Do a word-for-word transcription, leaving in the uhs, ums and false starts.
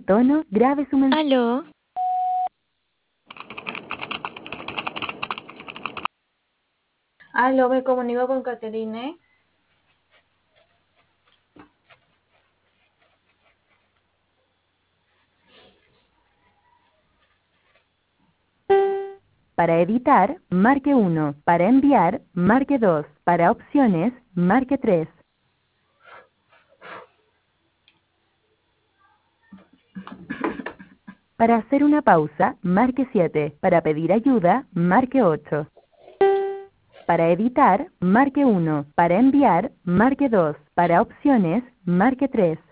tono, grabe su mensaje. Aló. Aló, me comunico con Caterine. Para editar, marque uno. Para enviar, marque dos. Para opciones, marque tres. Para hacer una pausa, marque siete. Para pedir ayuda, marque ocho. Para editar, marque uno. Para enviar, marque dos. Para opciones, marque tres.